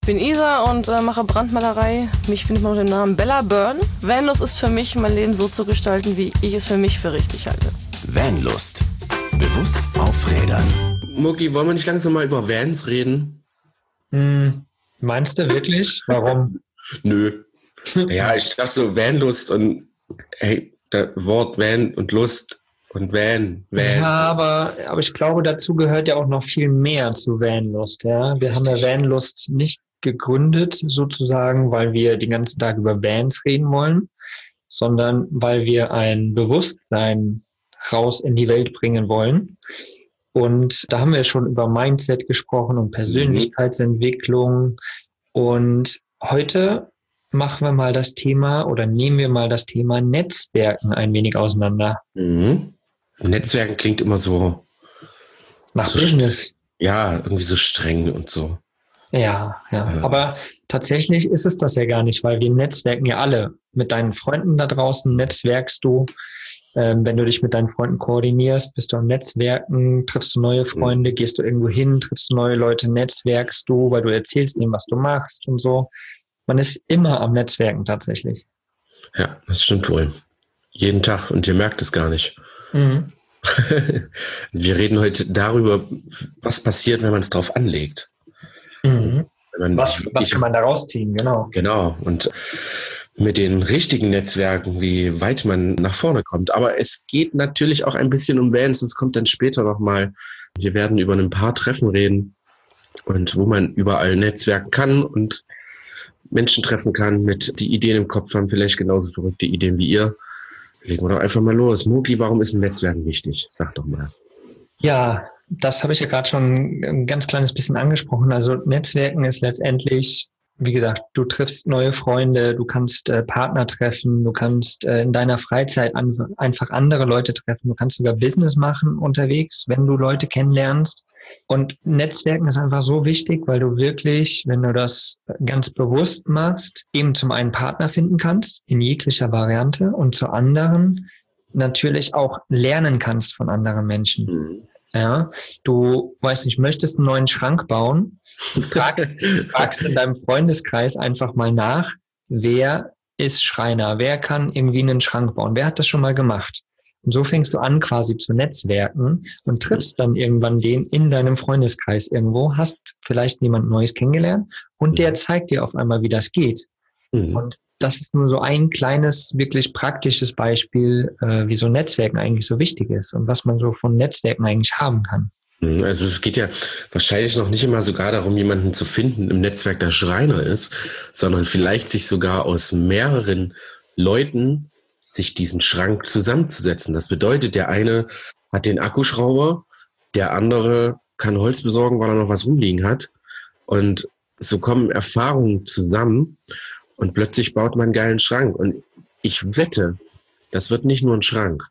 Ich bin Isa und mache Brandmalerei. Mich findet man unter dem Namen Bella Byrne. Vanlust ist für mich, mein Leben so zu gestalten, wie ich es für mich für richtig halte. Vanlust. Bewusst auf Rädern. Mucki, wollen wir nicht langsam mal über Vans reden? Meinst du wirklich? Warum? Nö. Ja, ich dachte so Vanlust und hey, das Wort Van und Lust und Van. Ja, aber ich glaube, dazu gehört ja auch noch viel mehr zu Vanlust. Ja? Wir haben ja Vanlust nicht gegründet, sozusagen, weil wir den ganzen Tag über Vans reden wollen, sondern weil wir ein Bewusstsein raus in die Welt bringen wollen. Und da haben wir schon über Mindset gesprochen und Persönlichkeitsentwicklung. Und heute machen wir mal das Thema oder nehmen wir mal das Thema Netzwerken ein wenig auseinander. Mhm. Netzwerken klingt immer so Nach so Business. Ja, irgendwie so streng und so. Ja. Aber tatsächlich ist es das ja gar nicht, weil wir netzwerken ja alle. Mit deinen Freunden da draußen netzwerkst du. Wenn du dich mit deinen Freunden koordinierst, bist du am Netzwerken, triffst du neue Freunde, gehst du irgendwo hin, triffst du neue Leute, netzwerkst du, weil du erzählst denen, was du machst und so. Man ist immer am Netzwerken tatsächlich. Ja, das stimmt wohl. Jeden Tag und ihr merkt es gar nicht. Mhm. Wir reden heute darüber, was passiert, wenn man es drauf anlegt. Mhm. Wenn man, Was kann man da rausziehen, genau. Genau, und mit den richtigen Netzwerken, wie weit man nach vorne kommt. Aber es geht natürlich auch ein bisschen um Vans, das kommt dann später nochmal. Wir werden über ein paar Treffen reden und wo man überall netzwerken kann und Menschen treffen kann, mit die Ideen im Kopf haben, vielleicht genauso verrückte Ideen wie ihr. Legen wir doch einfach mal los. Mucki, warum ist ein Netzwerken wichtig? Sag doch mal. Ja, das habe ich ja gerade schon ein ganz kleines bisschen angesprochen. Also Netzwerken ist letztendlich, wie gesagt, du triffst neue Freunde, du kannst Partner treffen, du kannst in deiner Freizeit einfach andere Leute treffen, du kannst sogar Business machen unterwegs, wenn du Leute kennenlernst. Und Netzwerken ist einfach so wichtig, weil du wirklich, wenn du das ganz bewusst machst, eben zum einen Partner finden kannst, in jeglicher Variante, und zu anderen natürlich auch lernen kannst von anderen Menschen. Ja, du, weiß nicht, möchtest einen neuen Schrank bauen, du fragst in deinem Freundeskreis einfach mal nach, wer ist Schreiner, wer kann irgendwie einen Schrank bauen, wer hat das schon mal gemacht? Und so fängst du an, quasi zu netzwerken und triffst dann irgendwann den in deinem Freundeskreis irgendwo, hast vielleicht jemand Neues kennengelernt und der zeigt dir auf einmal, wie das geht. Und das ist nur so ein kleines, wirklich praktisches Beispiel, wie so Netzwerken eigentlich so wichtig ist und was man so von Netzwerken eigentlich haben kann. Also es geht ja wahrscheinlich noch nicht immer sogar darum, jemanden zu finden im Netzwerk, der Schreiner ist, sondern vielleicht sich sogar aus mehreren Leuten sich diesen Schrank zusammenzusetzen. Das bedeutet, der eine hat den Akkuschrauber, der andere kann Holz besorgen, weil er noch was rumliegen hat. Und so kommen Erfahrungen zusammen und plötzlich baut man einen geilen Schrank. Und ich wette, das wird nicht nur ein Schrank.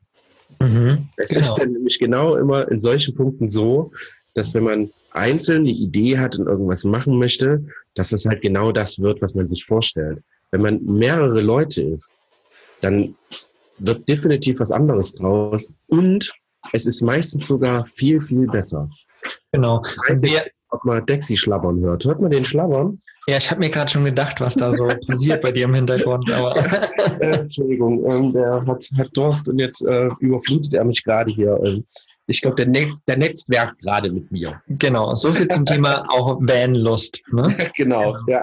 Es ist dann nämlich genau immer in solchen Punkten so, dass wenn man einzeln eine Idee hat und irgendwas machen möchte, dass es halt genau das wird, was man sich vorstellt. Wenn man mehrere Leute ist, dann wird definitiv was anderes draus und es ist meistens sogar viel, viel besser. Genau. Ich weiß nicht, ob man Dexi schlabbern hört. Hört man den schlabbern? Ja, ich habe mir gerade schon gedacht, was da so passiert bei dir im Hintergrund. Aber Entschuldigung, der hat Durst und jetzt überflutet er mich gerade hier. Ich glaube, der Netzwerk gerade mit mir. Genau, so viel zum Thema auch Vanlust. Ne? Genau, ja.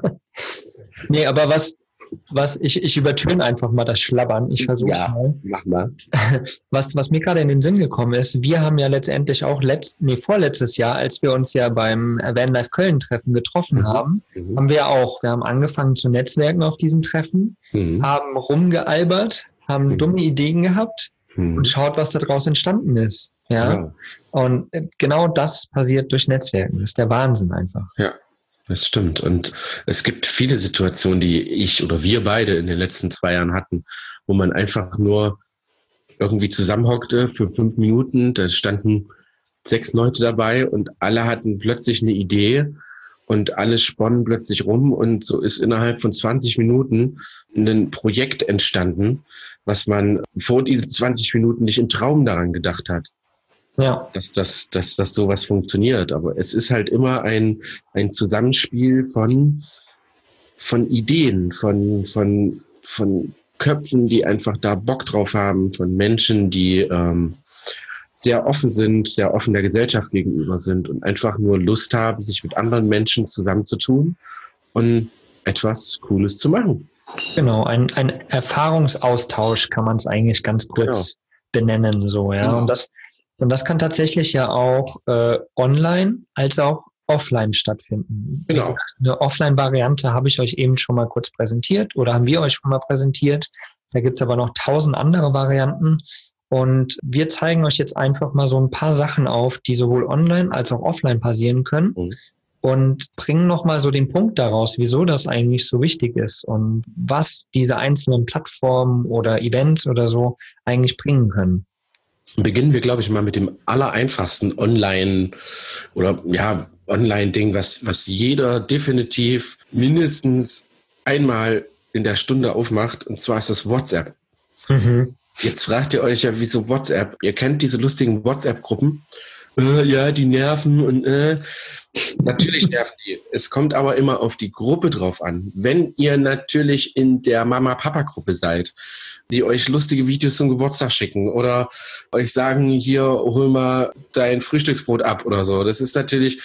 Nee, aber ich übertöne einfach mal das Schlabbern. Ich versuche es mal. Mach mal. Was mir gerade in den Sinn gekommen ist, wir haben ja letztendlich auch vorletztes Jahr, als wir uns ja beim Vanlife Köln-Treffen getroffen haben, haben wir haben angefangen zu netzwerken auf diesem Treffen, haben rumgealbert, haben dumme Ideen gehabt und schaut, was da draus entstanden ist. Ja? Und genau das passiert durch Netzwerken. Das ist der Wahnsinn einfach. Ja. Das stimmt. Und es gibt viele Situationen, die ich oder wir beide in den letzten 2 Jahren hatten, wo man einfach nur irgendwie zusammenhockte für 5 Minuten. Da standen 6 Leute dabei und alle hatten plötzlich eine Idee und alles sponnen plötzlich rum. Und so ist innerhalb von 20 Minuten ein Projekt entstanden, was man vor diesen 20 Minuten nicht im Traum daran gedacht hat. Ja. dass sowas funktioniert. Aber es ist halt immer ein Zusammenspiel von Ideen, von Köpfen, die einfach da Bock drauf haben, von Menschen, die sehr offen sind, sehr offen der Gesellschaft gegenüber sind und einfach nur Lust haben, sich mit anderen Menschen zusammenzutun und etwas Cooles zu machen. Genau, ein Erfahrungsaustausch kann man es eigentlich ganz kurz benennen, so, ja. Genau. Und das kann tatsächlich ja auch online als auch offline stattfinden. Genau. Eine Offline-Variante habe ich euch eben schon mal kurz präsentiert oder haben wir euch schon mal präsentiert. Da gibt es aber noch 1000 andere Varianten. Und wir zeigen euch jetzt einfach mal so ein paar Sachen auf, die sowohl online als auch offline passieren können. Und bringen nochmal so den Punkt daraus, wieso das eigentlich so wichtig ist und was diese einzelnen Plattformen oder Events oder so eigentlich bringen können. Beginnen wir, glaube ich, mal mit dem allereinfachsten Online- oder Online-Ding, was jeder definitiv mindestens einmal in der Stunde aufmacht, und zwar ist das WhatsApp. Mhm. Jetzt fragt ihr euch ja, wieso WhatsApp? Ihr kennt diese lustigen WhatsApp-Gruppen. Ja, die nerven und natürlich nerven die. Es kommt aber immer auf die Gruppe drauf an. Wenn ihr natürlich in der Mama-Papa-Gruppe seid, die euch lustige Videos zum Geburtstag schicken oder euch sagen, hier, hol mal dein Frühstücksbrot ab oder so. Das ist natürlich,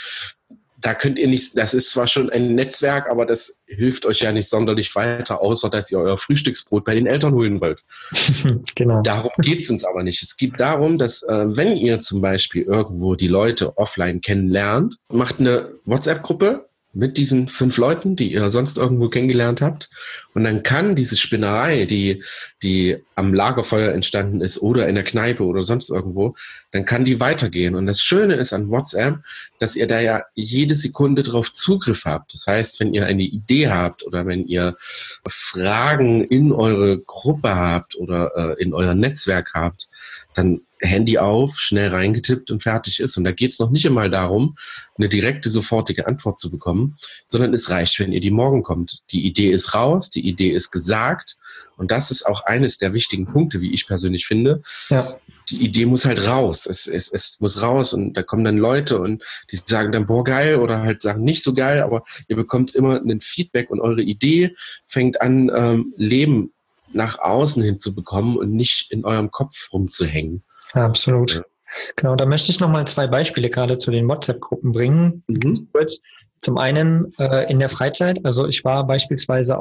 da könnt ihr nicht, das ist zwar schon ein Netzwerk, aber das hilft euch ja nicht sonderlich weiter, außer dass ihr euer Frühstücksbrot bei den Eltern holen wollt. Genau. Darum geht es uns aber nicht. Es geht darum, dass wenn ihr zum Beispiel irgendwo die Leute offline kennenlernt, macht eine WhatsApp-Gruppe mit diesen 5 Leuten, die ihr sonst irgendwo kennengelernt habt. Und dann kann diese Spinnerei, die am Lagerfeuer entstanden ist oder in der Kneipe oder sonst irgendwo, dann kann die weitergehen. Und das Schöne ist an WhatsApp, dass ihr da ja jede Sekunde drauf Zugriff habt. Das heißt, wenn ihr eine Idee habt oder wenn ihr Fragen in eure Gruppe habt oder in euer Netzwerk habt, dann Handy auf, schnell reingetippt und fertig ist. Und da geht es noch nicht einmal darum, eine direkte, sofortige Antwort zu bekommen, sondern es reicht, wenn ihr die morgen kommt. Die Idee ist raus, die Idee ist gesagt. Und das ist auch eines der wichtigen Punkte, wie ich persönlich finde. Ja. Die Idee muss halt raus. Es muss raus und da kommen dann Leute und die sagen dann, boah, geil, oder halt sagen, nicht so geil, aber ihr bekommt immer ein Feedback und eure Idee fängt an, Leben nach außen hin zu bekommen und nicht in eurem Kopf rumzuhängen. Ja, absolut. Ja. Genau, da möchte ich nochmal 2 Beispiele gerade zu den WhatsApp-Gruppen bringen. Kurz. Zum einen in der Freizeit, also ich war beispielsweise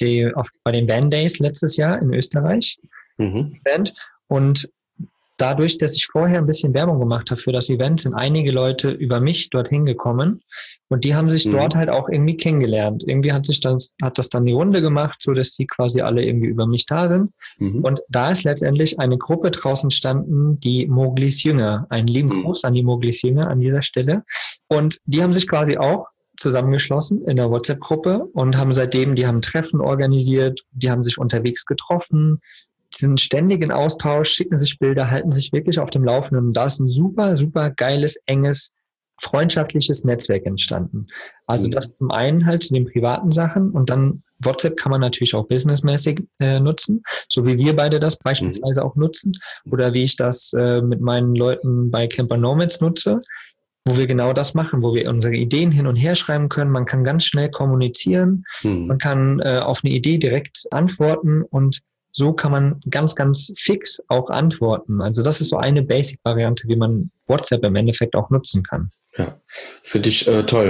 bei den Band Days letztes Jahr in Österreich, Band, und dadurch, dass ich vorher ein bisschen Werbung gemacht habe für das Event, sind einige Leute über mich dorthin gekommen und die haben sich dort halt auch irgendwie kennengelernt. Irgendwie hat das dann die Runde gemacht, so dass die quasi alle irgendwie über mich da sind. Und da ist letztendlich eine Gruppe draußen entstanden, die Moglis Jünger. Einen lieben Gruß an die Moglis Jünger an dieser Stelle. Und die haben sich quasi auch zusammengeschlossen in der WhatsApp-Gruppe und haben seitdem, die haben Treffen organisiert, die haben sich unterwegs getroffen, sind ständig in Austausch, schicken sich Bilder, halten sich wirklich auf dem Laufenden. Und da ist ein super, super geiles, enges, freundschaftliches Netzwerk entstanden. Also das zum einen halt zu den privaten Sachen und dann WhatsApp kann man natürlich auch businessmäßig nutzen, so wie wir beide das beispielsweise auch nutzen oder wie ich das mit meinen Leuten bei Camper Nomads nutze, wo wir genau das machen, wo wir unsere Ideen hin und her schreiben können. Man kann ganz schnell kommunizieren, man kann auf eine Idee direkt antworten und so kann man ganz, ganz fix auch antworten. Also das ist so eine Basic-Variante, wie man WhatsApp im Endeffekt auch nutzen kann. Ja, finde ich toll.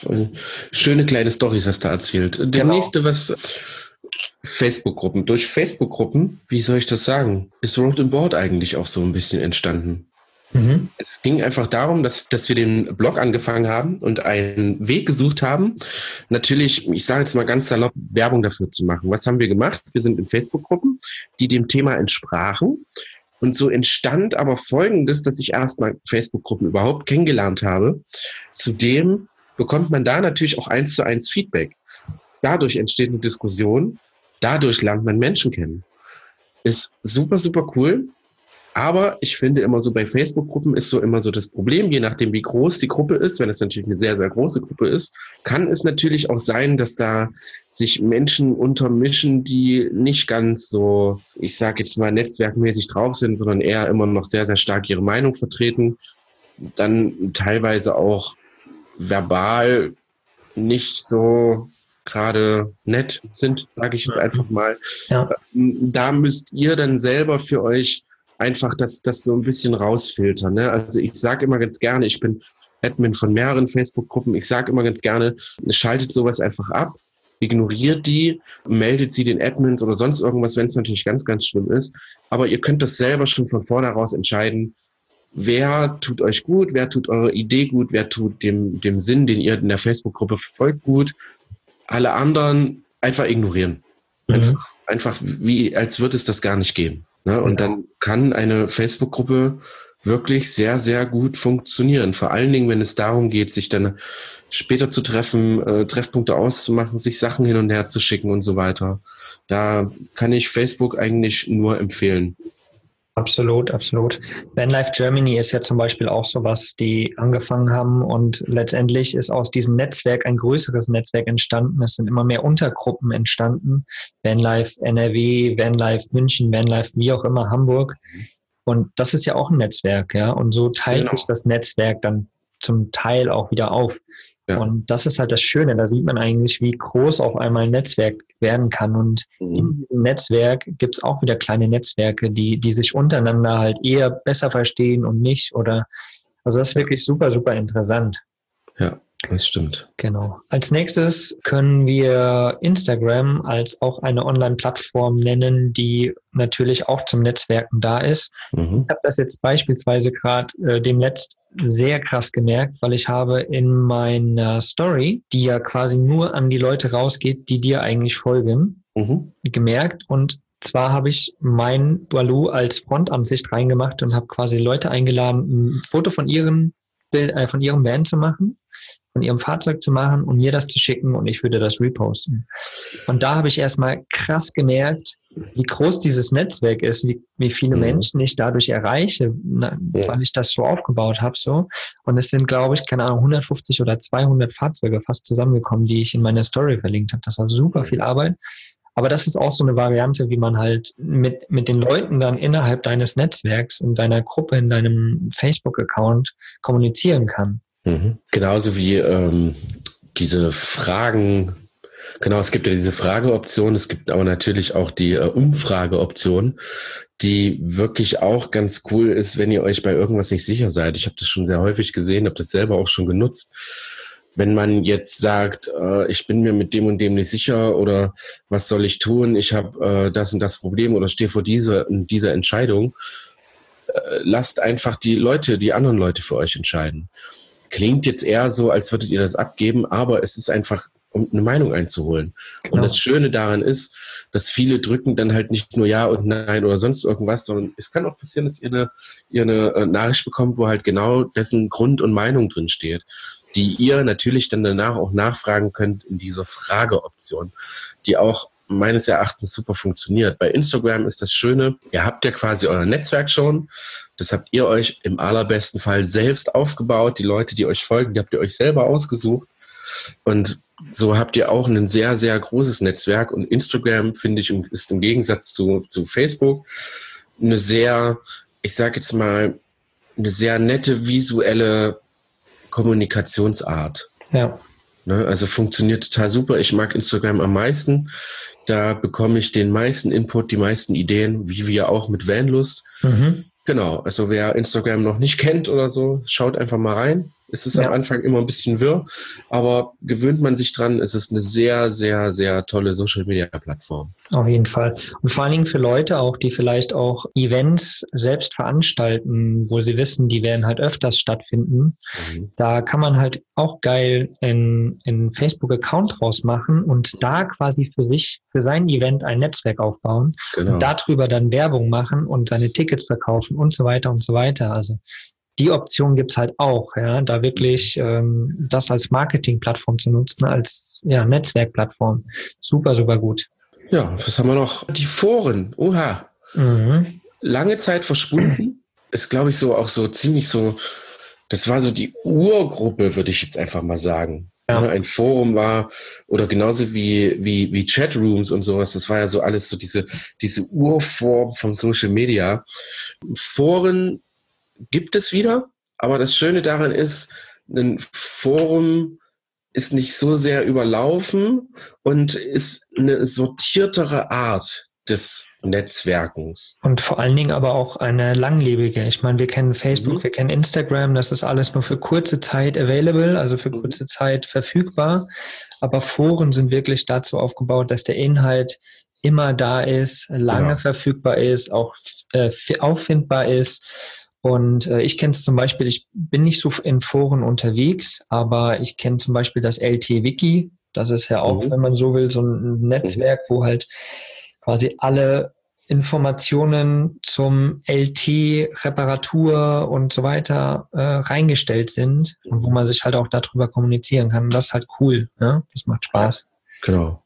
Schöne kleine Storys hast du erzählt. Der nächste, was Facebook-Gruppen. Durch Facebook-Gruppen, wie soll ich das sagen, ist Road and Board eigentlich auch so ein bisschen entstanden. Es ging einfach darum, dass wir den Blog angefangen haben und einen Weg gesucht haben, natürlich, ich sage jetzt mal ganz salopp, Werbung dafür zu machen. Was haben wir gemacht? Wir sind in Facebook-Gruppen, die dem Thema entsprachen. Und so entstand aber Folgendes, dass ich erstmal Facebook-Gruppen überhaupt kennengelernt habe. Zudem bekommt man da natürlich auch 1:1 Feedback. Dadurch entsteht eine Diskussion, dadurch lernt man Menschen kennen. Ist super, super cool. Aber ich finde immer so, bei Facebook-Gruppen ist so immer so das Problem, je nachdem wie groß die Gruppe ist, wenn es natürlich eine sehr, sehr große Gruppe ist, kann es natürlich auch sein, dass da sich Menschen untermischen, die nicht ganz so, ich sage jetzt mal, netzwerkmäßig drauf sind, sondern eher immer noch sehr, sehr stark ihre Meinung vertreten, dann teilweise auch verbal nicht so gerade nett sind, sage ich jetzt einfach mal. Ja. Da müsst ihr dann selber für euch einfach das so ein bisschen rausfiltern. Ne? Also ich sage immer ganz gerne, ich bin Admin von mehreren Facebook-Gruppen, ich sage immer ganz gerne, schaltet sowas einfach ab, ignoriert die, meldet sie den Admins oder sonst irgendwas, wenn es natürlich ganz, ganz schlimm ist. Aber ihr könnt das selber schon von vornherein entscheiden, wer tut euch gut, wer tut eure Idee gut, wer tut dem Sinn, den ihr in der Facebook-Gruppe verfolgt, gut. Alle anderen einfach ignorieren. Einfach wie, als würde es das gar nicht geben. Ne? Und dann kann eine Facebook-Gruppe wirklich sehr, sehr gut funktionieren. Vor allen Dingen, wenn es darum geht, sich dann später zu treffen, Treffpunkte auszumachen, sich Sachen hin und her zu schicken und so weiter. Da kann ich Facebook eigentlich nur empfehlen. Absolut, absolut. Vanlife Germany ist ja zum Beispiel auch sowas, die angefangen haben und letztendlich ist aus diesem Netzwerk ein größeres Netzwerk entstanden. Es sind immer mehr Untergruppen entstanden. Vanlife NRW, Vanlife München, Vanlife wie auch immer Hamburg. Und das ist ja auch ein Netzwerk, ja. Und so teilt sich das Netzwerk dann zum Teil auch wieder auf. Ja. Und das ist halt das Schöne. Da sieht man eigentlich, wie groß auf einmal ein Netzwerk werden kann. Und in diesem Netzwerk gibt es auch wieder kleine Netzwerke, die sich untereinander halt eher besser verstehen und nicht. Oder also das ist wirklich super, super interessant. Ja, das stimmt. Genau. Als nächstes können wir Instagram als auch eine Online-Plattform nennen, die natürlich auch zum Netzwerken da ist. Ich habe das jetzt beispielsweise gerade demnächst sehr krass gemerkt, weil ich habe in meiner Story, die ja quasi nur an die Leute rausgeht, die dir eigentlich folgen, gemerkt. Und zwar habe ich mein Baloo als Frontansicht reingemacht und habe quasi Leute eingeladen, ein Foto von ihrem Van zu machen, von ihrem Fahrzeug zu machen und mir das zu schicken und ich würde das reposten. Und da habe ich erstmal krass gemerkt, wie groß dieses Netzwerk ist, wie viele Menschen ich dadurch erreiche, weil ich das so aufgebaut habe. So. Und es sind, glaube ich, keine Ahnung, 150 oder 200 Fahrzeuge fast zusammengekommen, die ich in meiner Story verlinkt habe. Das war super viel Arbeit. Aber das ist auch so eine Variante, wie man halt mit den Leuten dann innerhalb deines Netzwerks, in deiner Gruppe, in deinem Facebook-Account kommunizieren kann. Genauso wie diese Fragen, genau, es gibt ja diese Frageoption, es gibt aber natürlich auch die Umfrageoption, die wirklich auch ganz cool ist, wenn ihr euch bei irgendwas nicht sicher seid. Ich habe das schon sehr häufig gesehen, habe das selber auch schon genutzt. Wenn man jetzt sagt, ich bin mir mit dem und dem nicht sicher oder was soll ich tun, ich habe das und das Problem oder stehe vor dieser Entscheidung, lasst einfach die anderen Leute für euch entscheiden. Klingt jetzt eher so, als würdet ihr das abgeben, aber es ist einfach, um eine Meinung einzuholen. Genau. Und das Schöne daran ist, dass viele drücken dann halt nicht nur Ja und Nein oder sonst irgendwas, sondern es kann auch passieren, dass ihr eine Nachricht bekommt, wo halt genau dessen Grund und Meinung drin steht, die ihr natürlich dann danach auch nachfragen könnt in dieser Frageoption, die auch meines Erachtens super funktioniert. Bei Instagram ist das Schöne, ihr habt ja quasi euer Netzwerk schon, das habt ihr euch im allerbesten Fall selbst aufgebaut, die Leute, die euch folgen, die habt ihr euch selber ausgesucht und so habt ihr auch ein sehr, sehr großes Netzwerk und Instagram, finde ich, ist im Gegensatz zu Facebook eine sehr, ich sage jetzt mal, eine sehr nette visuelle Kommunikationsart. Ja. Ne, also funktioniert total super. Ich mag Instagram am meisten. Da bekomme ich den meisten Input, die meisten Ideen, wie wir auch mit Vanlust. Genau, also wer Instagram noch nicht kennt oder so, schaut einfach mal rein. Es ist am Anfang immer ein bisschen wirr, aber gewöhnt man sich dran, es ist eine sehr, sehr, sehr tolle Social-Media-Plattform. Auf jeden Fall. Und vor allen Dingen für Leute auch, die vielleicht auch Events selbst veranstalten, wo sie wissen, die werden halt öfters stattfinden. Da kann man halt auch geil einen Facebook-Account draus machen und da quasi für sein Event ein Netzwerk aufbauen und darüber dann Werbung machen und seine Tickets verkaufen und so weiter und so weiter. Also die Option gibt's halt auch, ja, da wirklich das als Marketingplattform zu nutzen, als Netzwerkplattform. Super, super gut. Ja, was haben wir noch? Die Foren. Oha. lange Zeit verschwunden. Ist, glaube ich, so auch so ziemlich so, das war so die Urgruppe, würde ich jetzt einfach mal sagen. Ja. Ein Forum war, oder genauso wie Chatrooms und sowas, das war ja so alles so diese Urform von Social Media. Foren gibt es wieder, aber das Schöne daran ist, ein Forum ist nicht so sehr überlaufen und ist eine sortiertere Art des Netzwerkens. Und vor allen Dingen aber auch eine langlebige. Ich meine, wir kennen Facebook, wir kennen Instagram, das ist alles nur für kurze Zeit available, also für kurze Zeit verfügbar. Aber Foren sind wirklich dazu aufgebaut, dass der Inhalt immer da ist, lange verfügbar ist, auch auffindbar ist. Und ich kenne es zum Beispiel, ich bin nicht so in Foren unterwegs, aber ich kenne zum Beispiel das LT-Wiki. Das ist ja auch, wenn man so will, so ein Netzwerk, wo halt quasi alle Informationen zum LT, Reparatur und so weiter reingestellt sind und wo man sich halt auch darüber kommunizieren kann. Und das ist halt cool. Ne? Das macht Spaß. Genau.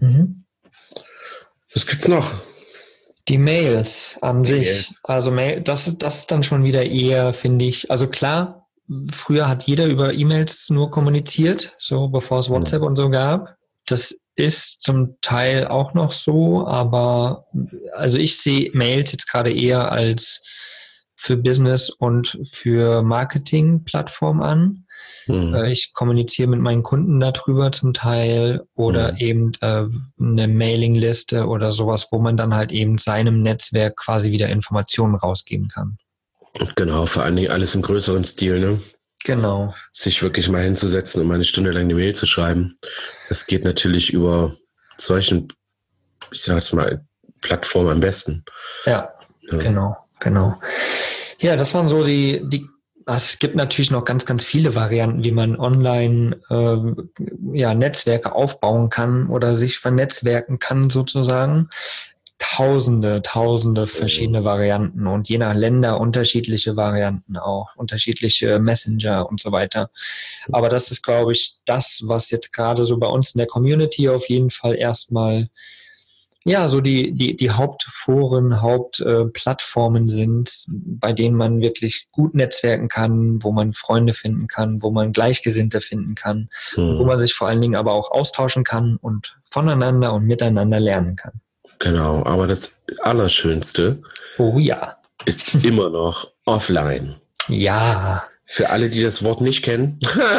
Was gibt's noch? Die Mails an sich. Also das ist dann schon wieder eher, finde ich, also klar, früher hat jeder über E-Mails nur kommuniziert, so bevor es WhatsApp und so gab. Das ist zum Teil auch noch so, aber also ich sehe Mails jetzt gerade eher als für Business und für Marketing-Plattform an. Ich kommuniziere mit meinen Kunden darüber zum Teil oder eben eine Mailingliste oder sowas, wo man dann halt eben seinem Netzwerk quasi wieder Informationen rausgeben kann. Genau, vor allen Dingen alles im größeren Stil, ne? Genau. Sich wirklich mal hinzusetzen und mal eine Stunde lang eine Mail zu schreiben. Das geht natürlich über solchen, ich sag jetzt mal, Plattformen am besten. Ja. Genau. Ja, das waren so es gibt natürlich noch ganz, ganz viele Varianten, wie man online Netzwerke aufbauen kann oder sich vernetzwerken kann sozusagen. Tausende verschiedene Varianten und je nach Länder unterschiedliche Varianten auch, unterschiedliche Messenger und so weiter. Aber das ist, glaube ich, das, was jetzt gerade so bei uns in der Community auf jeden Fall erstmal so die Hauptforen, Hauptplattformen sind, bei denen man wirklich gut netzwerken kann, wo man Freunde finden kann, wo man Gleichgesinnte finden kann, wo man sich vor allen Dingen aber auch austauschen kann und voneinander und miteinander lernen kann. Genau, aber das Allerschönste ist immer noch offline. Ja. Für alle, die das Wort nicht kennen,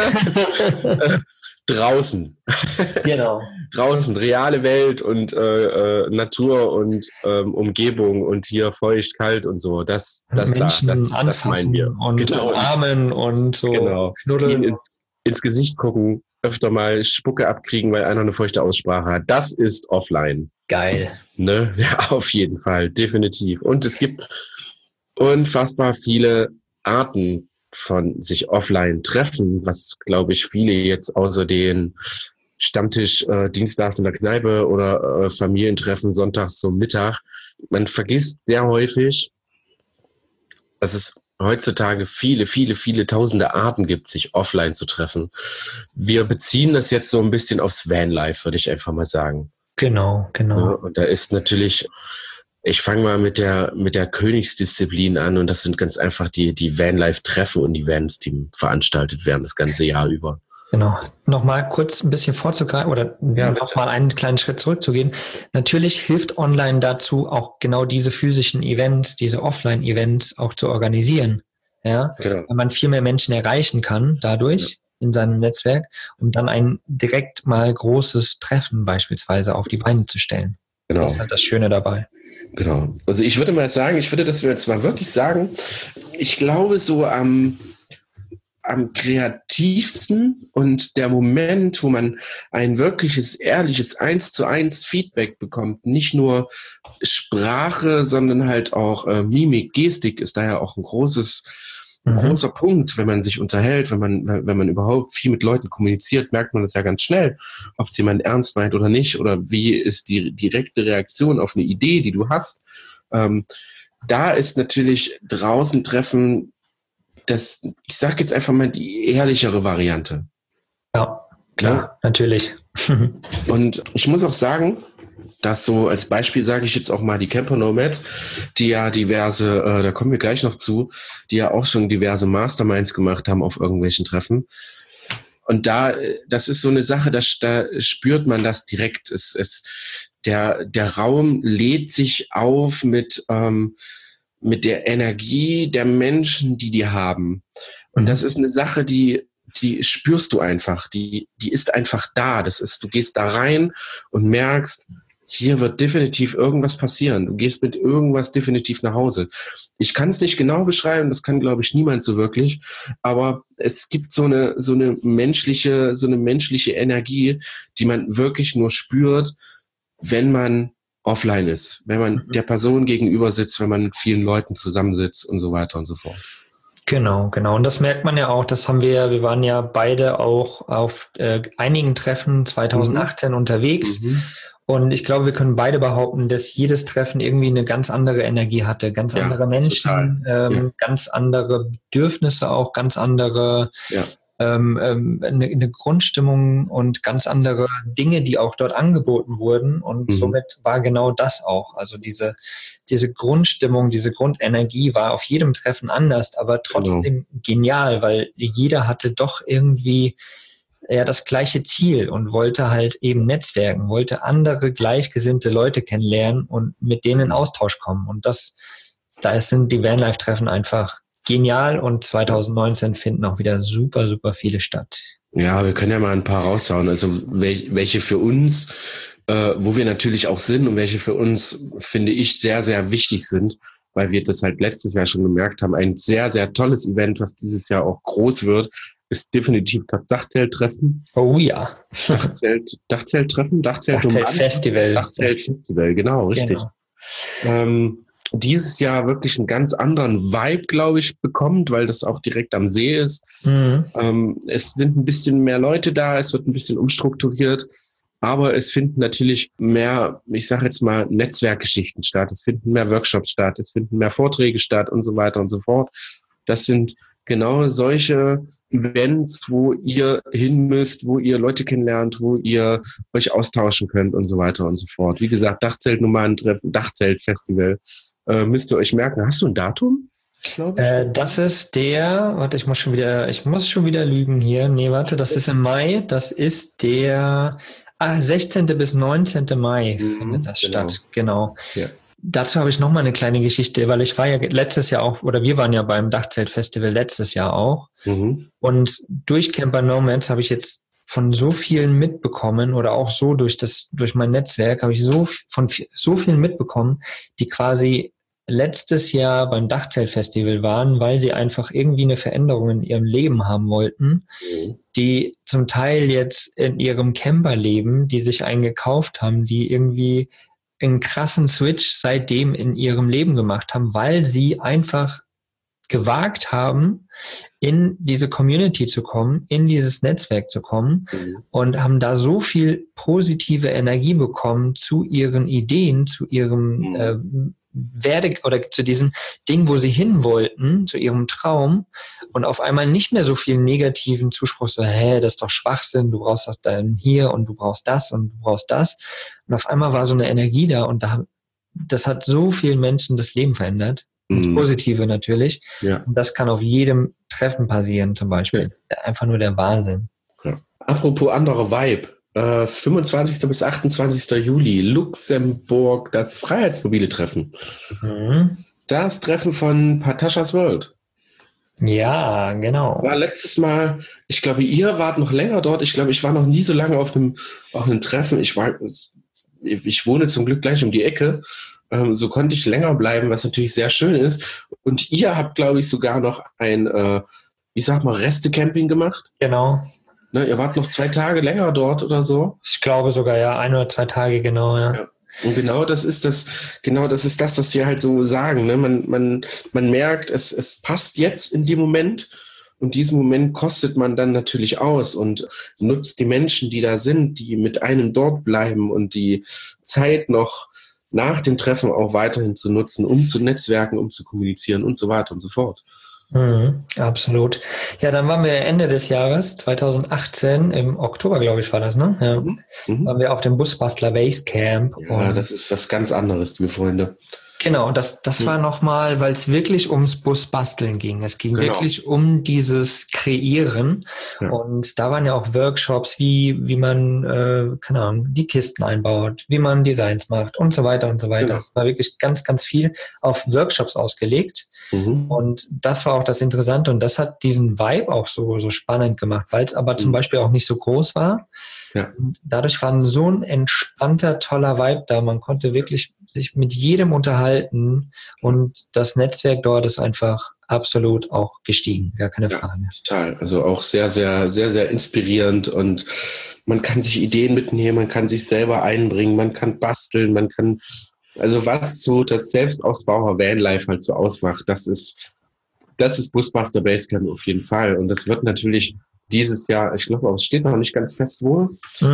draußen. Genau. Draußen, reale Welt und Natur und Umgebung und hier feucht, kalt und so. Das Menschen das meinen wir. Und umarmen und so knuddeln. Ins Gesicht gucken, öfter mal Spucke abkriegen, weil einer eine feuchte Aussprache hat. Das ist offline. Geil. Ne? Ja, auf jeden Fall, definitiv. Und es gibt unfassbar viele Arten von sich offline treffen, was, glaube ich, viele jetzt außer den Stammtisch dienstags in der Kneipe oder Familientreffen sonntags zum Mittag. Man vergisst sehr häufig, dass es heutzutage viele tausende Arten gibt, sich offline zu treffen. Wir beziehen das jetzt so ein bisschen aufs Vanlife, würde ich einfach mal sagen. Genau. Ja, und da ist natürlich, ich fange mal mit der Königsdisziplin an und das sind ganz einfach die Vanlife-Treffen und Events, die veranstaltet werden das ganze Jahr über. Genau. Nochmal kurz ein bisschen vorzugreifen oder nochmal einen kleinen Schritt zurückzugehen. Natürlich hilft online dazu, auch genau diese physischen Events, diese Offline-Events auch zu organisieren. Ja? Genau. Weil man viel mehr Menschen erreichen kann dadurch in seinem Netzwerk, um dann ein direkt mal großes Treffen beispielsweise auf die Beine zu stellen. Genau. Das ist halt das Schöne dabei. Genau. Also ich würde das jetzt mal wirklich sagen, ich glaube so am kreativsten und der Moment, wo man ein wirkliches, ehrliches 1:1 Feedback bekommt, nicht nur Sprache, sondern halt auch Mimik, Gestik ist da ja auch ein großer Punkt, wenn man sich unterhält, wenn man überhaupt viel mit Leuten kommuniziert, merkt man das ja ganz schnell, ob es jemand ernst meint oder nicht oder wie ist die direkte Reaktion auf eine Idee, die du hast. Da ist natürlich draußen Treffen ich sage jetzt einfach mal die ehrlichere Variante. Ja, klar, natürlich. Und ich muss auch sagen, Das so als Beispiel sage ich jetzt auch mal die Camper Nomads, die ja diverse, da kommen wir gleich noch zu, die ja auch schon diverse Masterminds gemacht haben auf irgendwelchen Treffen. Und das ist so eine Sache, da spürt man das direkt. Der Raum lädt sich auf mit der Energie der Menschen, die haben. Und das ist eine Sache, die spürst du einfach. Die ist einfach da. Du gehst da rein und merkst, hier wird definitiv irgendwas passieren. Du gehst mit irgendwas definitiv nach Hause. Ich kann es nicht genau beschreiben, das kann, glaube ich, niemand so wirklich, aber es gibt so eine menschliche Energie, die man wirklich nur spürt, wenn man offline ist, wenn man der Person gegenüber sitzt, wenn man mit vielen Leuten zusammensitzt und so weiter und so fort. Genau. Und das merkt man ja auch, wir waren ja beide auch auf einigen Treffen 2018 unterwegs. Und ich glaube, wir können beide behaupten, dass jedes Treffen irgendwie eine ganz andere Energie hatte, ganz andere Menschen, ganz andere Bedürfnisse auch, ganz andere eine Grundstimmung und ganz andere Dinge, die auch dort angeboten wurden. Und somit war genau das auch. Also diese Grundstimmung, diese Grundenergie war auf jedem Treffen anders, aber trotzdem genial, weil jeder hatte doch irgendwie das gleiche Ziel und wollte halt eben netzwerken, wollte andere gleichgesinnte Leute kennenlernen und mit denen in Austausch kommen. Und da sind die Vanlife-Treffen einfach genial und 2019 finden auch wieder super, super viele statt. Ja, wir können ja mal ein paar raushauen. Also welche für uns, wo wir natürlich auch sind und welche für uns, finde ich, sehr, sehr wichtig sind, weil wir das halt letztes Jahr schon gemerkt haben. Ein sehr, sehr tolles Event, was dieses Jahr auch groß wird, ist definitiv das Dachzelttreffen. Oh ja. Dachzelttreffen, Dachzeltfestival. Dachzeltfestival, genau, richtig. Genau. Dieses Jahr wirklich einen ganz anderen Vibe, glaube ich, bekommt, weil das auch direkt am See ist. Es sind ein bisschen mehr Leute da, es wird ein bisschen umstrukturiert, aber es finden natürlich mehr, ich sage jetzt mal, Netzwerkgeschichten statt, es finden mehr Workshops statt, es finden mehr Vorträge statt und so weiter und so fort. Das sind genau solche Events, wo ihr hin müsst, wo ihr Leute kennenlernt, wo ihr euch austauschen könnt und so weiter und so fort. Wie gesagt, Dachzeltnomadentreffen, Dachzeltfestival, müsst ihr euch merken. Hast du ein Datum? Das ist ich muss schon wieder lügen hier. Nee, warte, das ist im Mai. Das ist der 16. bis 19. Mai findet das statt. Genau. Ja. Dazu habe ich noch mal eine kleine Geschichte, weil ich war ja letztes Jahr auch, oder wir waren ja beim Dachzeltfestival letztes Jahr auch. Und durch Camper Nomads habe ich jetzt von so vielen mitbekommen oder auch so durch mein Netzwerk habe ich von so vielen mitbekommen, die quasi letztes Jahr beim Dachzeltfestival waren, weil sie einfach irgendwie eine Veränderung in ihrem Leben haben wollten, die zum Teil jetzt in ihrem Camperleben, die sich einen gekauft haben, die irgendwie einen krassen Switch seitdem in ihrem Leben gemacht haben, weil sie einfach gewagt haben, in diese Community zu kommen, in dieses Netzwerk zu kommen und haben da so viel positive Energie bekommen zu ihren Ideen, zu ihrem oder zu diesem Ding, wo sie hin wollten, zu ihrem Traum und auf einmal nicht mehr so viel negativen Zuspruch, so, das ist doch Schwachsinn, du brauchst doch dann hier und du brauchst das und du brauchst das. Und auf einmal war so eine Energie da und das hat so vielen Menschen das Leben verändert. Das Positive natürlich. Ja. Und das kann auf jedem Treffen passieren zum Beispiel. Ja. Einfach nur der Wahnsinn. Ja. Apropos anderer Vibe. 25. bis 28. Juli, Luxemburg, das Freiheitsmobile-Treffen. Das Treffen von Pataschas World. Ja, genau. War letztes Mal, ich glaube, ihr wart noch länger dort. Ich glaube, ich war noch nie so lange auf einem Treffen. Ich wohne zum Glück gleich um die Ecke. So konnte ich länger bleiben, was natürlich sehr schön ist. Und ihr habt, glaube ich, sogar noch ein, Reste-Camping gemacht. Genau. Ne, ihr wart noch 2 Tage länger dort oder so? Ich glaube sogar, ja, 1 oder 2 Tage, genau, ja. Und genau das ist das, was wir halt so sagen. Ne? Man merkt, es passt jetzt in dem Moment und diesen Moment kostet man dann natürlich aus und nutzt die Menschen, die da sind, die mit einem dort bleiben und die Zeit noch nach dem Treffen auch weiterhin zu nutzen, um zu netzwerken, um zu kommunizieren und so weiter und so fort. Absolut. Ja, dann waren wir Ende des Jahres 2018, im Oktober, glaube ich, war das, ne? Ja. Waren wir auf dem Busbastler Basecamp. Ja, das ist was ganz anderes, liebe Freunde. Genau, das war nochmal, weil es wirklich ums Busbasteln ging. Es ging wirklich um dieses Kreieren. Ja. Und da waren ja auch Workshops, wie man, keine Ahnung, die Kisten einbaut, wie man Designs macht und so weiter und so weiter. Es war wirklich ganz, ganz viel auf Workshops ausgelegt. Und das war auch das Interessante und das hat diesen Vibe auch so spannend gemacht, weil es aber zum Beispiel auch nicht so groß war. Ja. Und dadurch war so ein entspannter, toller Vibe da. Man konnte wirklich sich mit jedem unterhalten und das Netzwerk dort ist einfach absolut auch gestiegen, gar keine Frage. Total, also auch sehr, sehr, sehr, sehr inspirierend und man kann sich Ideen mitnehmen, man kann sich selber einbringen, man kann basteln, man kann, also was so das Selbstausbauer Vanlife halt so ausmacht, das ist Busbastler Basecamp auf jeden Fall und das wird natürlich dieses Jahr, ich glaube, es steht noch nicht ganz fest wo.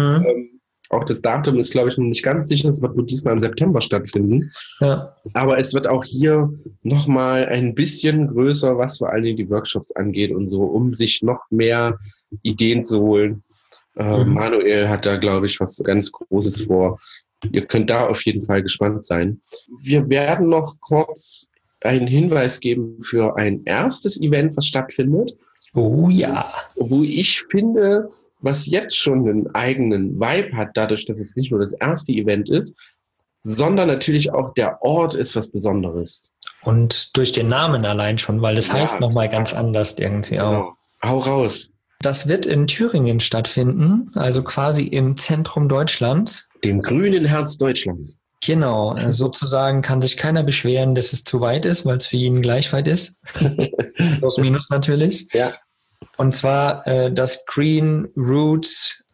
Auch das Datum ist, glaube ich, noch nicht ganz sicher. Es wird wohl diesmal im September stattfinden. Ja. Aber es wird auch hier nochmal ein bisschen größer, was vor allen Dingen die Workshops angeht und so, um sich noch mehr Ideen zu holen. Manuel hat da, glaube ich, was ganz Großes vor. Ihr könnt da auf jeden Fall gespannt sein. Wir werden noch kurz einen Hinweis geben für ein erstes Event, was stattfindet. Oh ja. Wo ich finde, was jetzt schon einen eigenen Vibe hat, dadurch, dass es nicht nur das erste Event ist, sondern natürlich auch der Ort ist was Besonderes. Und durch den Namen allein schon, weil das heißt nochmal ganz anders irgendwie auch. Hau raus. Das wird in Thüringen stattfinden, also quasi im Zentrum Deutschlands. Dem grünen Herz Deutschlands. Genau, sozusagen kann sich keiner beschweren, dass es zu weit ist, weil es für ihn gleich weit ist. Plus minus natürlich. Ja. Und zwar das Green Roots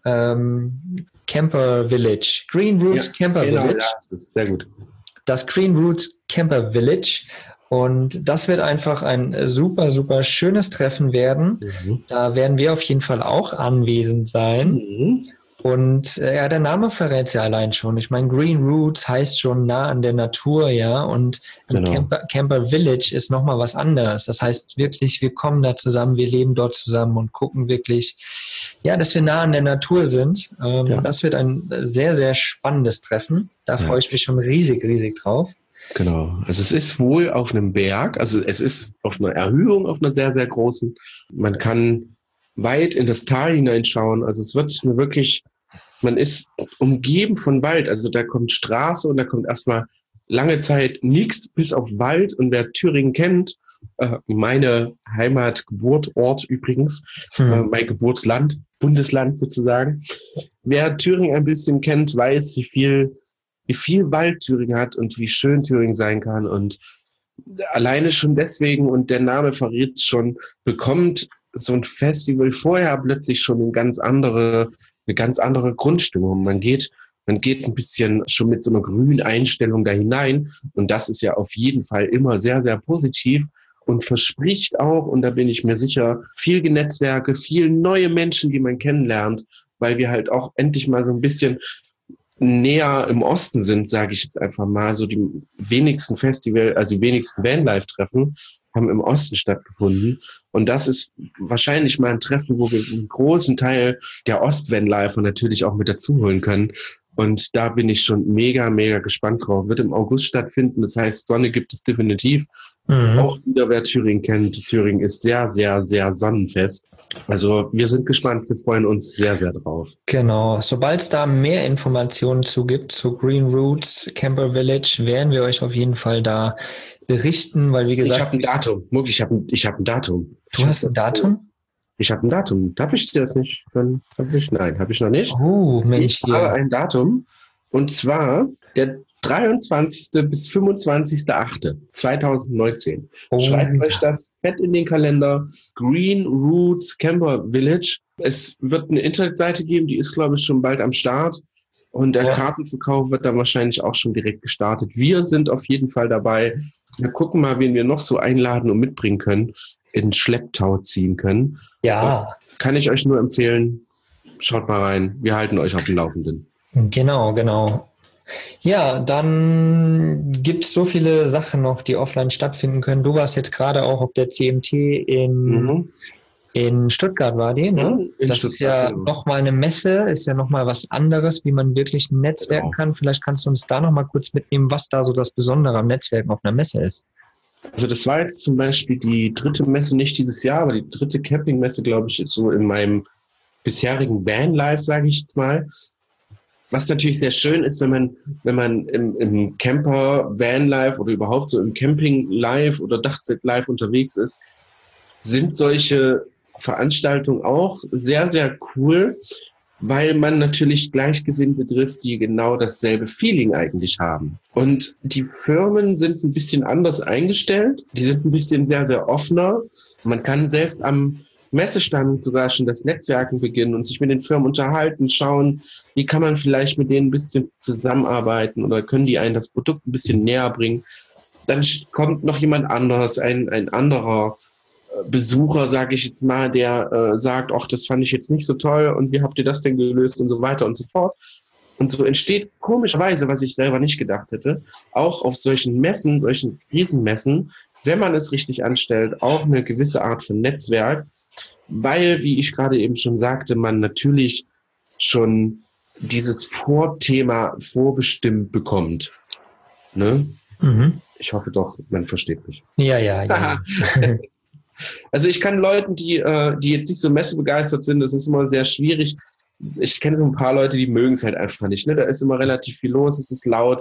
Camper Village. Green Roots Camper Village. Ja, das ist sehr gut. Das Green Roots Camper Village. Und das wird einfach ein super, super schönes Treffen werden. Da werden wir auf jeden Fall auch anwesend sein. Und der Name verrät es ja allein schon. Ich meine, Green Roots heißt schon nah an der Natur, ja. Und Camper Village ist nochmal was anderes. Das heißt wirklich, wir kommen da zusammen, wir leben dort zusammen und gucken wirklich, ja, dass wir nah an der Natur sind. Das wird ein sehr, sehr spannendes Treffen. Da freue ich mich schon riesig, riesig drauf. Genau. Also es ist wohl auf einem Berg, also es ist auf einer Erhöhung, auf einer sehr, sehr großen. Man kann weit in das Tal hineinschauen. Also es wird wirklich, man ist umgeben von Wald. Also da kommt Straße und da kommt erstmal lange Zeit nichts bis auf Wald. Und wer Thüringen kennt, meine Heimat, Geburtsort übrigens, mein Geburtsland, Bundesland sozusagen. Wer Thüringen ein bisschen kennt, weiß, wie viel Wald Thüringen hat und wie schön Thüringen sein kann. Und alleine schon deswegen, und der Name verrät schon, bekommt so ein Festival vorher plötzlich schon eine ganz andere Grundstimmung. Man geht ein bisschen schon mit so einer grünen Einstellung da hinein. Und das ist ja auf jeden Fall immer sehr, sehr positiv und verspricht auch, und da bin ich mir sicher, viel Netzwerke, viel neue Menschen, die man kennenlernt, weil wir halt auch endlich mal so ein bisschen näher im Osten sind, sage ich jetzt einfach mal. So die wenigsten die wenigsten Vanlife-Treffen haben im Osten stattgefunden. Und das ist wahrscheinlich mal ein Treffen, wo wir einen großen Teil der Ost-Vanlifer natürlich auch mit dazu holen können. Und da bin ich schon mega, mega gespannt drauf. Wird im August stattfinden. Das heißt, Sonne gibt es definitiv. Auch wieder, wer Thüringen kennt. Thüringen ist sehr, sehr, sehr sonnenfest. Also wir sind gespannt. Wir freuen uns sehr, sehr drauf. Genau. Sobald es da mehr Informationen zu gibt, zu Green Roots Camper Village, werden wir euch auf jeden Fall da berichten, weil wie gesagt... Ich habe ein Datum. Muck, ich hab ein Datum. Du hast ein Datum? Ich habe ein Datum. Darf ich dir das nicht? Nein, habe ich noch nicht. Oh, Mensch. Ich habe ein Datum. Und zwar der 23. bis 25.08.2019. Schreibt euch das fett in den Kalender. Green Roots Camper Village. Es wird eine Internetseite geben, die ist, glaube ich, schon bald am Start. Und der Kartenverkauf wird dann wahrscheinlich auch schon direkt gestartet. Wir sind auf jeden Fall dabei. Wir gucken mal, wen wir noch so einladen und mitbringen können, in Schlepptau ziehen können. Ja. Kann ich euch nur empfehlen, schaut mal rein. Wir halten euch auf dem Laufenden. Genau. Ja, dann gibt es so viele Sachen noch, die offline stattfinden können. Du warst jetzt gerade auch auf der CMT in Stuttgart, war die, ne? Das ist ja nochmal eine Messe, ist ja nochmal was anderes, wie man wirklich netzwerken kann. Vielleicht kannst du uns da nochmal kurz mitnehmen, was da so das Besondere am Netzwerken auf einer Messe ist. Also das war jetzt zum Beispiel die 3. Messe, nicht dieses Jahr, aber die 3. Campingmesse, glaube ich, ist so in meinem bisherigen Vanlife, sage ich jetzt mal. Was natürlich sehr schön ist, wenn man im Camper, Vanlife oder überhaupt so im Camping-Life oder Dachzelt-Life unterwegs ist, sind solche Veranstaltungen auch sehr, sehr cool, weil man natürlich Gleichgesinnte trifft, die genau dasselbe Feeling eigentlich haben. Und die Firmen sind ein bisschen anders eingestellt. Die sind ein bisschen sehr, sehr offener. Man kann selbst am Messestand sogar schon das Netzwerken beginnen und sich mit den Firmen unterhalten, schauen, wie kann man vielleicht mit denen ein bisschen zusammenarbeiten oder können die einen das Produkt ein bisschen näher bringen. Dann kommt noch jemand anderes, ein anderer Besucher, sage ich jetzt mal, der sagt, ach, das fand ich jetzt nicht so toll und wie habt ihr das denn gelöst und so weiter und so fort. Und so entsteht komischerweise, was ich selber nicht gedacht hätte, auch auf solchen Messen, solchen Riesenmessen, wenn man es richtig anstellt, auch eine gewisse Art von Netzwerk, weil, wie ich gerade eben schon sagte, man natürlich schon dieses Vorthema vorbestimmt bekommt. Ne? Mhm. Ich hoffe doch, man versteht mich. Ja. Also ich kann Leuten, die jetzt nicht so messebegeistert sind, das ist immer sehr schwierig. Ich kenne so ein paar Leute, die mögen es halt einfach nicht. Ne? Da ist immer relativ viel los, es ist laut,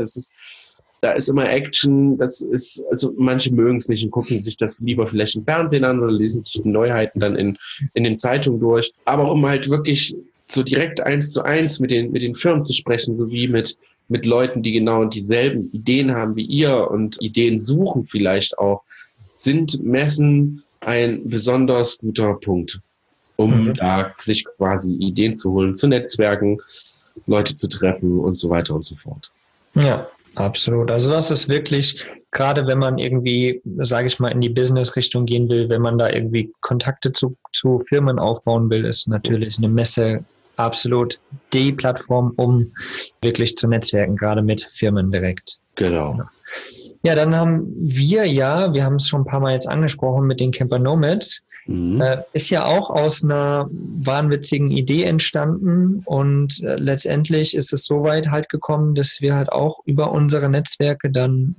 da ist immer Action, also manche mögen es nicht und gucken sich das lieber vielleicht im Fernsehen an oder lesen sich die Neuheiten dann in den Zeitungen durch. Aber um halt wirklich so direkt 1:1 mit den Firmen zu sprechen, sowie mit Leuten, die genau dieselben Ideen haben wie ihr und Ideen suchen vielleicht auch, sind Messen ein besonders guter Punkt, um da sich quasi Ideen zu holen, zu netzwerken, Leute zu treffen und so weiter und so fort. Ja, absolut. Also das ist wirklich, gerade wenn man irgendwie, sage ich mal, in die Business-Richtung gehen will, wenn man da irgendwie Kontakte zu Firmen aufbauen will, ist natürlich eine Messe absolut die Plattform, um wirklich zu netzwerken, gerade mit Firmen direkt. Genau. Ja, dann haben wir haben es schon ein paar Mal jetzt angesprochen mit den Camper Nomads. Ist ja auch aus einer wahnwitzigen Idee entstanden und letztendlich ist es so weit halt gekommen, dass wir halt auch über unsere Netzwerke dann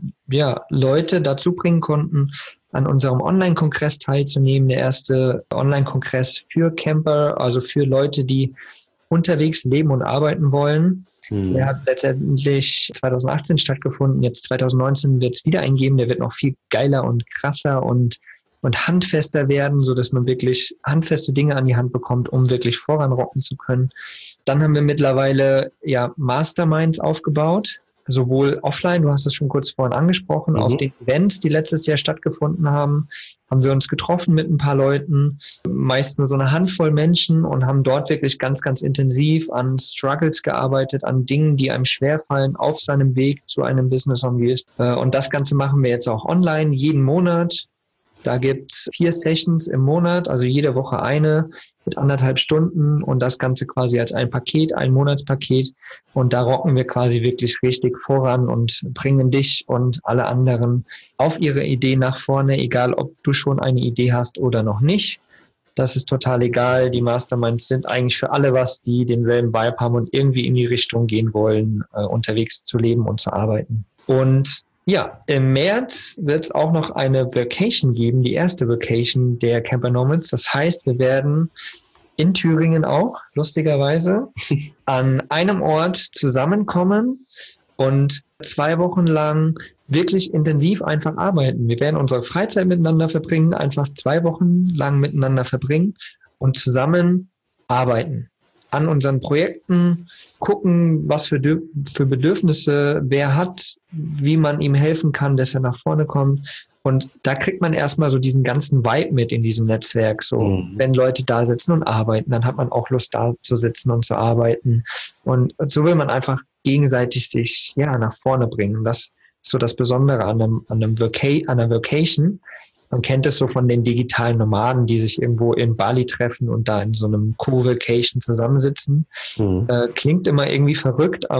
Leute dazu bringen konnten, an unserem Online-Kongress teilzunehmen. Der erste Online-Kongress für Camper, also für Leute, die unterwegs leben und arbeiten wollen. Der hat letztendlich 2018 stattgefunden. Jetzt 2019 wird es wieder einen geben. Der wird noch viel geiler und krasser und handfester werden, sodass man wirklich handfeste Dinge an die Hand bekommt, um wirklich voranrocken zu können. Dann haben wir mittlerweile Masterminds aufgebaut, sowohl offline, du hast es schon kurz vorhin angesprochen, auf den Events, die letztes Jahr stattgefunden haben wir uns getroffen mit ein paar Leuten, meist nur so eine Handvoll Menschen und haben dort wirklich ganz, ganz intensiv an Struggles gearbeitet, an Dingen, die einem schwerfallen auf seinem Weg zu einem Business on Wheels. Und das Ganze machen wir jetzt auch online, jeden Monat. Da gibt es 4 Sessions im Monat, also jede Woche eine mit 1,5 Stunden und das Ganze quasi als ein Paket, ein Monatspaket. Und da rocken wir quasi wirklich richtig voran und bringen dich und alle anderen auf ihre Idee nach vorne, egal ob du schon eine Idee hast oder noch nicht. Das ist total egal. Die Masterminds sind eigentlich für alle was, die denselben Vibe haben und irgendwie in die Richtung gehen wollen, unterwegs zu leben und zu arbeiten. Und ja, im März wird es auch noch eine Vacation geben, die erste Vacation der Camper Nomads. Das heißt, wir werden in Thüringen auch, lustigerweise, an einem Ort zusammenkommen und 2 Wochen lang wirklich intensiv einfach arbeiten. Wir werden unsere Freizeit miteinander verbringen, einfach 2 Wochen lang miteinander verbringen und zusammen arbeiten. An unseren Projekten gucken, was für Bedürfnisse wer hat, wie man ihm helfen kann, dass er nach vorne kommt. Und da kriegt man erstmal so diesen ganzen Vibe mit in diesem Netzwerk. So, wenn Leute da sitzen und arbeiten, dann hat man auch Lust, da zu sitzen und zu arbeiten. Und so will man einfach gegenseitig sich nach vorne bringen. Das ist so das Besondere an einer Vacation. Man kennt es so von den digitalen Nomaden, die sich irgendwo in Bali treffen und da in so einem Co-Vacation zusammensitzen. Klingt immer irgendwie verrückt, aber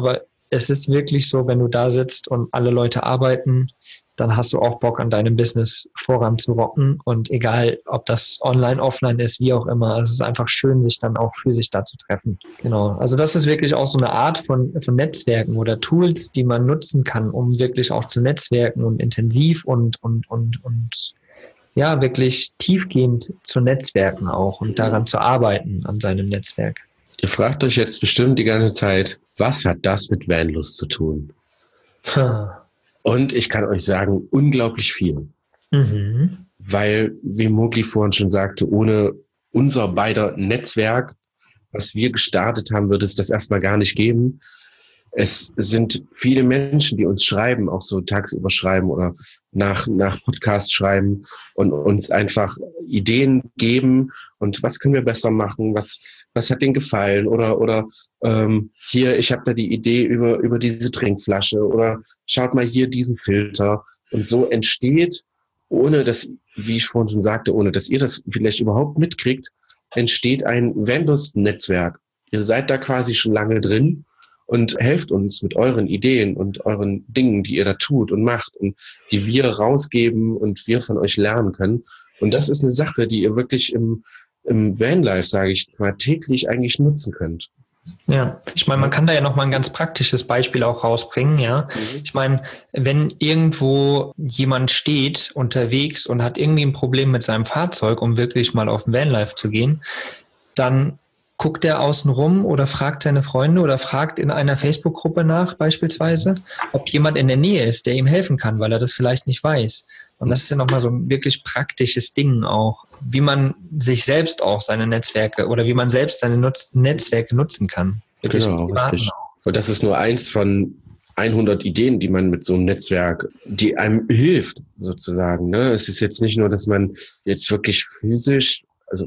es ist wirklich so, wenn du da sitzt und alle Leute arbeiten, dann hast du auch Bock, an deinem Business voranzurocken. Und egal, ob das online, offline ist, wie auch immer, es ist einfach schön, sich dann auch physisch da zu treffen. Genau. Also das ist wirklich auch so eine Art von Netzwerken oder Tools, die man nutzen kann, um wirklich auch zu netzwerken und intensiv und ja, wirklich tiefgehend zu netzwerken auch und daran zu arbeiten, an seinem Netzwerk. Ihr fragt euch jetzt bestimmt die ganze Zeit, was hat das mit Vanlust zu tun? Und ich kann euch sagen, unglaublich viel. Mhm. Weil, wie Mowgli vorhin schon sagte, ohne unser beider Netzwerk, was wir gestartet haben, würde es das erstmal gar nicht geben. Es sind viele Menschen, die uns schreiben, auch so tagsüber schreiben oder nach Podcasts schreiben und uns einfach Ideen geben und was können wir besser machen, was hat denen gefallen oder hier, ich habe da die Idee über diese Trinkflasche oder schaut mal hier diesen Filter. Und so entsteht, ohne dass, wie ich vorhin schon sagte, ohne dass ihr das vielleicht überhaupt mitkriegt, entsteht ein Vanlust-Netzwerk. Ihr seid da quasi schon lange drin und helft uns mit euren Ideen und euren Dingen, die ihr da tut und macht und die wir rausgeben und wir von euch lernen können. Und das ist eine Sache, die ihr wirklich im Vanlife, sage ich mal, täglich eigentlich nutzen könnt. Ja, ich meine, man kann da ja nochmal ein ganz praktisches Beispiel auch rausbringen, ja. Ich meine, wenn irgendwo jemand steht unterwegs und hat irgendwie ein Problem mit seinem Fahrzeug, um wirklich mal auf Vanlife zu gehen, dann guckt er außen rum oder fragt seine Freunde oder fragt in einer Facebook-Gruppe nach beispielsweise, ob jemand in der Nähe ist, der ihm helfen kann, weil er das vielleicht nicht weiß. Und das ist ja nochmal so ein wirklich praktisches Ding auch, wie man sich selbst auch seine Netzwerke oder wie man selbst seine Netzwerke nutzen kann. Wirklich genau, richtig. Und das ist nur eins von 100 Ideen, die man mit so einem Netzwerk, die einem hilft sozusagen. Ne? Es ist jetzt nicht nur, dass man jetzt wirklich physisch,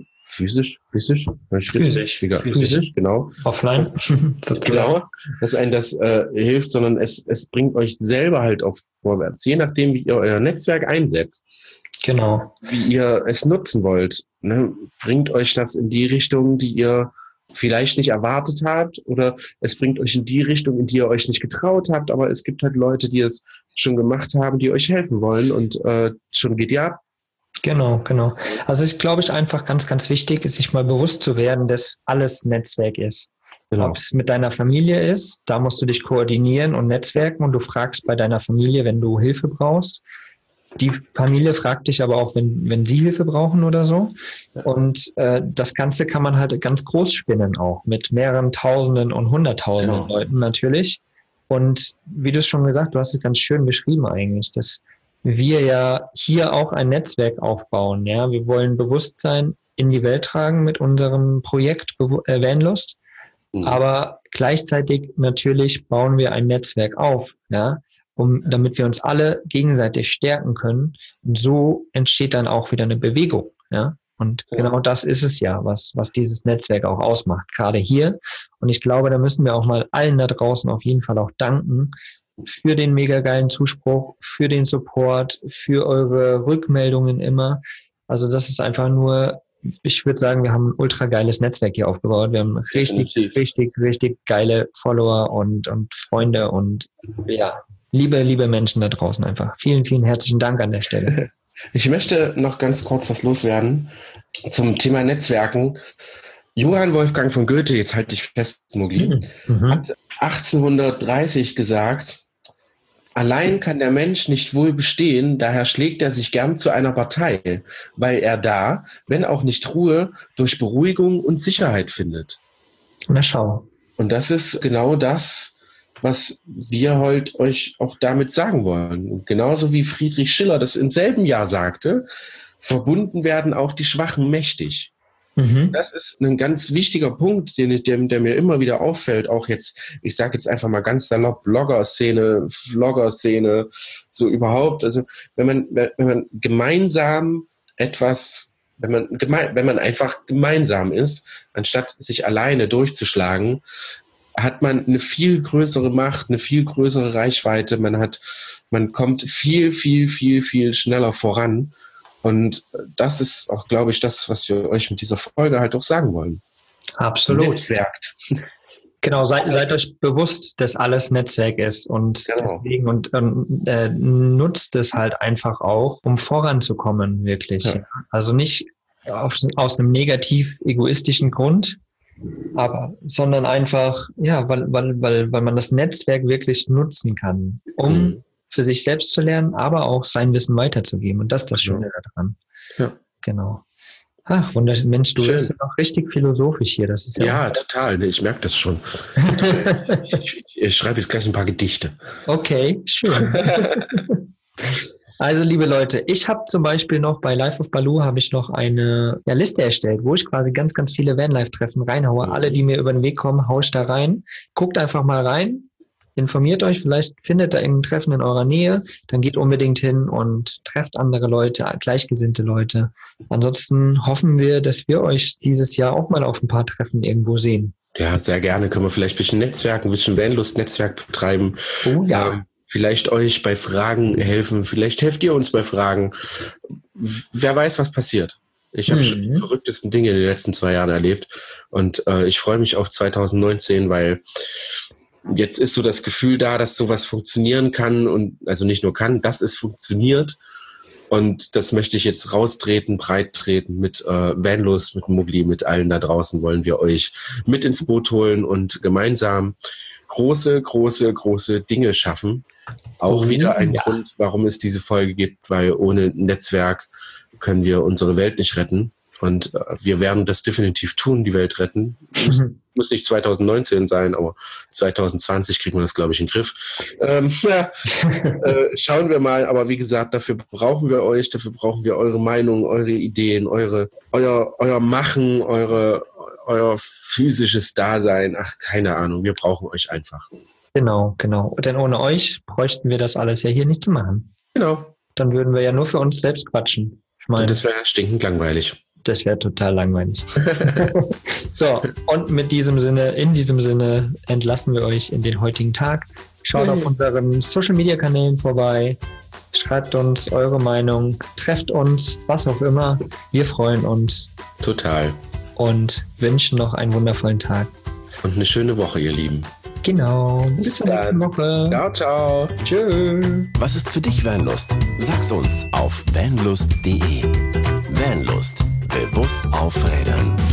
genau. Offline. Genau, dass einem das hilft, sondern es bringt euch selber halt auch vorwärts, je nachdem, wie ihr euer Netzwerk einsetzt. Genau. Wie ihr es nutzen wollt. Ne? Bringt euch das in die Richtung, die ihr vielleicht nicht erwartet habt, oder es bringt euch in die Richtung, in die ihr euch nicht getraut habt, aber es gibt halt Leute, die es schon gemacht haben, die euch helfen wollen und schon geht ihr ab. Genau. Also ich glaube, einfach ganz, ganz wichtig ist, sich mal bewusst zu werden, dass alles Netzwerk ist. Genau. Ob es mit deiner Familie ist, da musst du dich koordinieren und netzwerken und du fragst bei deiner Familie, wenn du Hilfe brauchst. Die Familie fragt dich aber auch, wenn sie Hilfe brauchen oder so. Und das Ganze kann man halt ganz groß spinnen auch, mit mehreren Tausenden und Hunderttausenden Leuten natürlich. Und wie du es schon gesagt, du hast es ganz schön beschrieben eigentlich, dass wir ja hier auch ein Netzwerk aufbauen. Ja, wir wollen Bewusstsein in die Welt tragen mit unserem Projekt Vanlust, aber gleichzeitig natürlich bauen wir ein Netzwerk auf, ja, damit wir uns alle gegenseitig stärken können. Und so entsteht dann auch wieder eine Bewegung, ja. Und genau das ist es ja, was dieses Netzwerk auch ausmacht, gerade hier. Und ich glaube, da müssen wir auch mal allen da draußen auf jeden Fall auch danken, für den mega geilen Zuspruch, für den Support, für eure Rückmeldungen immer. Also das ist einfach nur, ich würde sagen, wir haben ein ultra geiles Netzwerk hier aufgebaut. Wir haben richtig geile Follower und Freunde und ja, liebe Menschen da draußen einfach. Vielen, vielen herzlichen Dank an der Stelle. Ich möchte noch ganz kurz was loswerden zum Thema Netzwerken. Johann Wolfgang von Goethe, jetzt halte ich fest, Mowgli, hat 1830 gesagt, allein kann der Mensch nicht wohl bestehen, daher schlägt er sich gern zu einer Partei, weil er da, wenn auch nicht Ruhe, durch Beruhigung und Sicherheit findet. Na schau. Und das ist genau das, was wir heute euch auch damit sagen wollen. Und genauso wie Friedrich Schiller das im selben Jahr sagte, verbunden werden auch die Schwachen mächtig. Das ist ein ganz wichtiger Punkt, der mir immer wieder auffällt, auch jetzt, ich sage jetzt einfach mal ganz salopp, Blogger-Szene, Vlogger-Szene, so überhaupt. Also wenn man gemeinsam etwas, wenn man einfach gemeinsam ist, anstatt sich alleine durchzuschlagen, hat man eine viel größere Macht, eine viel größere Reichweite, man kommt viel schneller voran. Und das ist auch, glaube ich, das, was wir euch mit dieser Folge halt auch sagen wollen. Absolut. Netzwerkt. Genau, seid euch bewusst, dass alles Netzwerk ist und deswegen nutzt es halt einfach auch, um voranzukommen, wirklich. Ja. Also nicht aus einem negativ egoistischen Grund, sondern einfach, weil man das Netzwerk wirklich nutzen kann, um für sich selbst zu lernen, aber auch sein Wissen weiterzugeben. Und das ist das Schöne daran. Ja. Genau. Ach, wunderschön. Mensch, du bist noch richtig philosophisch hier. Das ist total. Ich merke das schon. Ich schreibe jetzt gleich ein paar Gedichte. Okay, schön. Also, liebe Leute, ich habe zum Beispiel noch bei Life of Baloo habe ich noch eine Liste erstellt, wo ich quasi ganz, ganz viele Vanlife-Treffen reinhaue. Alle, die mir über den Weg kommen, hau ich da rein. Guckt einfach mal rein. Informiert euch, vielleicht findet ihr ein Treffen in eurer Nähe, dann geht unbedingt hin und trefft andere Leute, gleichgesinnte Leute. Ansonsten hoffen wir, dass wir euch dieses Jahr auch mal auf ein paar Treffen irgendwo sehen. Ja, sehr gerne. Können wir vielleicht ein bisschen Netzwerken, ein bisschen Vanlust-Netzwerk betreiben. Oh ja. Vielleicht euch bei Fragen helfen, vielleicht helft ihr uns bei Fragen. Wer weiß, was passiert. Ich habe schon die verrücktesten Dinge in den letzten 2 Jahren erlebt und ich freue mich auf 2019, weil jetzt ist so das Gefühl da, dass sowas funktionieren kann und also nicht nur kann, dass es funktioniert. Und das möchte ich jetzt raustreten, breit treten mit Vanlust, mit Mugli, mit allen da draußen wollen wir euch mit ins Boot holen und gemeinsam große, große, große Dinge schaffen. Auch wieder ein Grund, warum es diese Folge gibt, weil ohne Netzwerk können wir unsere Welt nicht retten. Und wir werden das definitiv tun, die Welt retten. Muss nicht 2019 sein, aber 2020 kriegen wir das, glaube ich, in den Griff. Schauen wir mal. Aber wie gesagt, dafür brauchen wir euch, dafür brauchen wir eure Meinung, eure Ideen, euer Machen, euer physisches Dasein. Ach, keine Ahnung, wir brauchen euch einfach. Genau. Denn ohne euch bräuchten wir das alles ja hier nicht zu machen. Genau. Dann würden wir ja nur für uns selbst quatschen. Ich meine, und das wäre stinkend langweilig. Das wäre total langweilig. So, und in diesem Sinne entlassen wir euch in den heutigen Tag. Schaut auf unseren Social-Media-Kanälen vorbei. Schreibt uns eure Meinung. Trefft uns, was auch immer. Wir freuen uns. Total. Und wünschen noch einen wundervollen Tag. Und eine schöne Woche, ihr Lieben. Genau. Bis zur nächsten Woche. Ciao, ciao. Tschüss. Was ist für dich Vanlust? Sag's uns auf vanlust.de. Vanlust. Bewusst aufrädern.